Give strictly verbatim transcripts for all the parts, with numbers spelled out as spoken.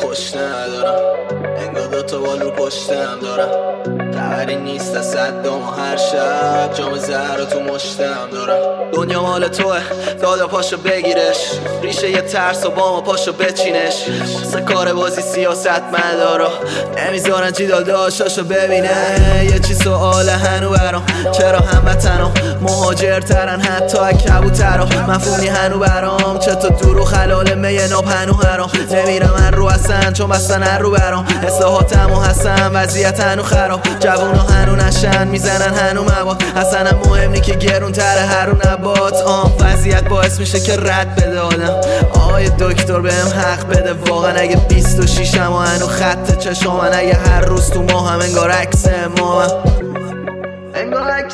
خوش ندارم، انگار دوتا بال رو پشتم دارم. خبری نیست از صدام و هر شب جام زهر تو مشتم دارم. دنیا مال توه دادا پاشو بگیرش، ریشه یه ترس و باما پاشو بچینش. واسه کار بازی سیاست مدارا نمیذارن جیدال داشتاشو ببینه. یه چی سواله هنو برام، چرا هموطنم مهاجرترن حتی کبوترا. مفهومی هنو برام، چطور دور و خلال می ناب هنو هرام. نمیرم هر رو هستن چون بستن هر رو برام. اصلاحاتم و هستن وضعیت هنو خراب. جوونا هنو نشن میزنن هنو مواد. اصلا مهم نی که گرون تره هر رو نبات. آم وضعیت باعث میشه که رد بده آدم. آقای دکتر بهم حق بده واقعا. اگه بیست و شیشم و هنو خط چشامن، اگه هر روز تو ما هم انگار عکس امامم، انگار عکس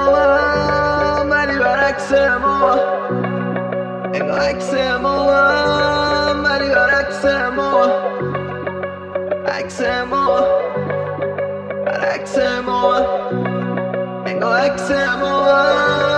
امامم ولی برعکس امامم، انگار عکس امامم ولی برعکس امامم، عکس امامم برعکس امامم، انگار عکس امامم.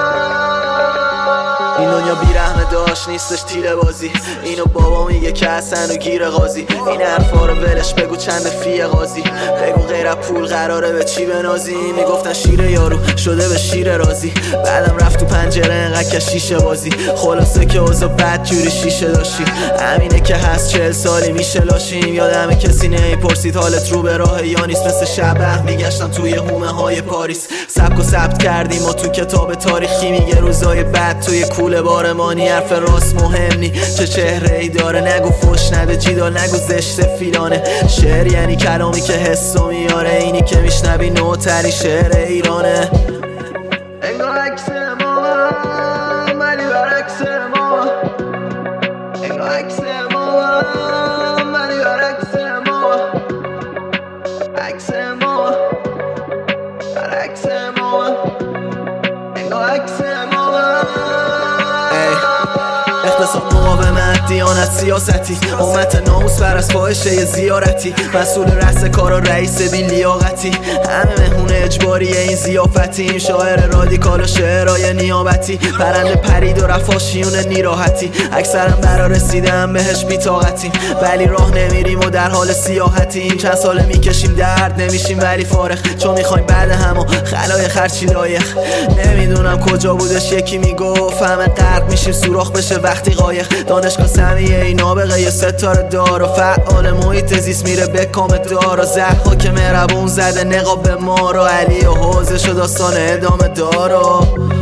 این دنیا بیرحمه داشت نیستش تیره بازی. اینو بابا میگه که حسن و گیر قاضی. این حرفا رو ولش بگو چند فیه قاضی. بگو غیر از پول قراره به چی بنازی. میگفتن شیر یارو شده به شیر رازی. بعدم رفت تو پنجره انقدر که شیشه بازی. خلاصه که اوضاع بد جوری شیشه داشتی. همینه که هست چهل سالی میشه لاشیم. یادمه کسی نمیپرسید حالت رو به راه یا نیست. مثل شبه میگشتم توی هومه های پاریس. سبک و ثبت کردیم و تو کتاب تاریخی میگه روزای بد توی کوله بارمانی. حرف راست مهم نی چه چهره ای داره. نگو فوش نده جیدال نگو زشت فیلانه. شعر یعنی کلامی که حسو میاره. اینی که میشنوی نوتری شعر ایرانه. انگار عکس امامم ولی برعکس امامم، انگار عکس امامم ولی برعکس امامم، عکس امامم برعکس امامم، انگار عکس امامم. اقتصاد مقاومت دیانت سیاستی. امت ناموس بر از فاحشه زیارتی. مسئول رأس کارا رئیس بی لیاقتی. همه مهمون اجباریه این زیافتیم. شاعر رادیکال و شعرهای نیابتی. پرنده پرید و رفاشیون نیراحتی. اکثرا برا رسیدن بهش بی‌طاقتیم ولی راه نمیریم و در حال سیاحتیم. چند ساله میکشیم درد نمیشیم ولی فارغ. چون میخوایم بعد همو خلای خرچی لایق. نمیدونم کجا بودش یکی میگفت همه غرق میشیم سوراخ بشه وقتی قایق. دانشگاه سمیه ای نابغه یه ستاره دار و فعال محیط زیست میره به کام دار. و زهرها که مهربون زده نقاب به ما رو. علی و حوزه شد داستان ادامه دارو.